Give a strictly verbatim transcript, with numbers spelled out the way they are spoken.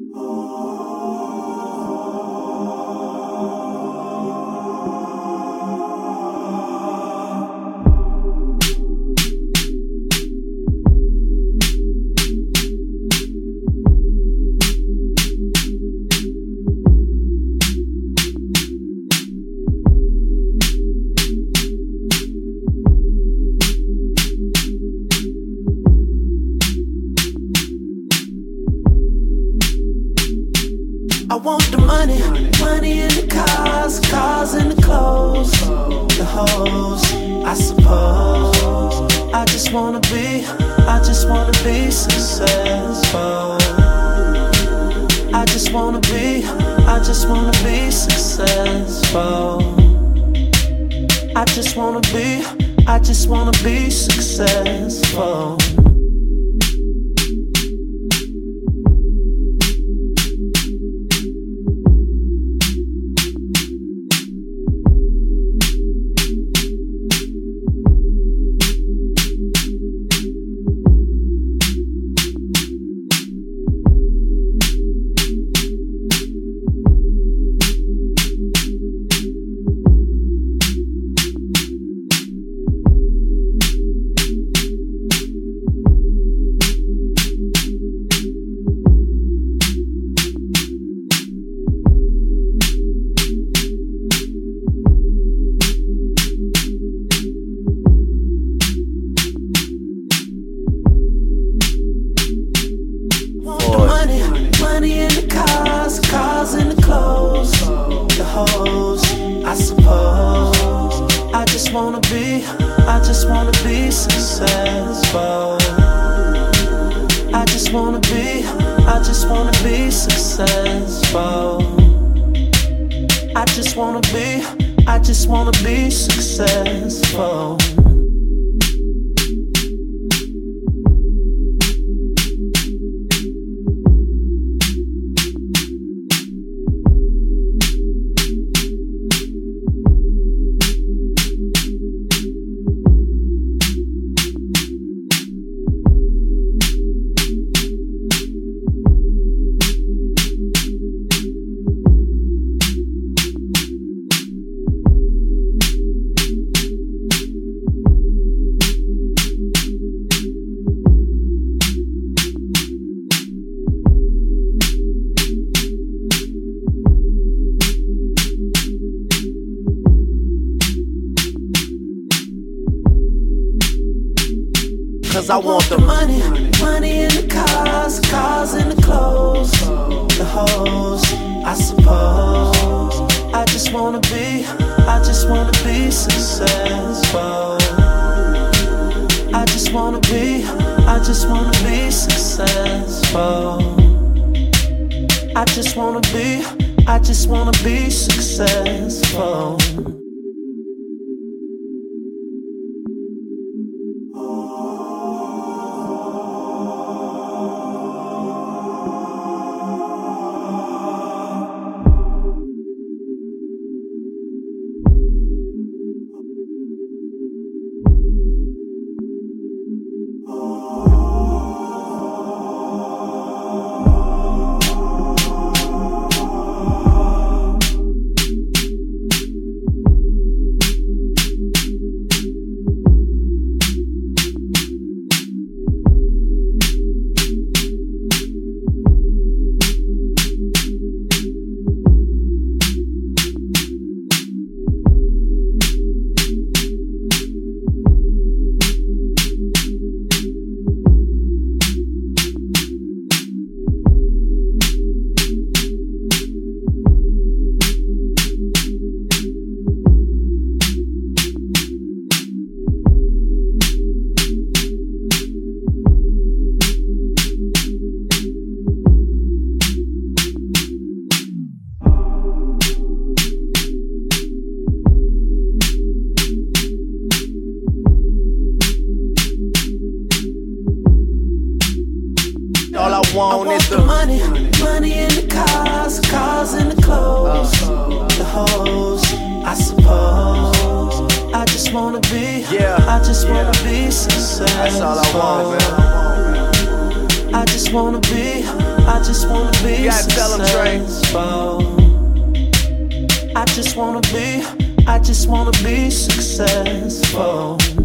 I want the money, money in the cars, cars in the clothes, the hoes, I suppose. I just wanna be, I just wanna be successful. I just wanna be, I just wanna be successful. I just wanna be, I just wanna be successful. Money in the cars, cars in the clothes, the hoes, I suppose. I just wanna be, I just wanna be successful. I just wanna be, I just wanna be successful. I just wanna be, I just wanna be successful. Cause I want the money, money in the cars, cars in the clothes, the hoes, I suppose. I just wanna be, I just wanna be successful. I just wanna be, I just wanna be successful. I just wanna be, I just wanna be successful. All I want, I want is the the money, money in the cars, cars in the clothes, the hoes, I suppose. I just wanna be, Yeah, I just wanna yeah. be successful. That's all I want, man. I just wanna be, I just wanna be You gotta tell 'em, Trey. successful. I just wanna be, I just wanna be successful.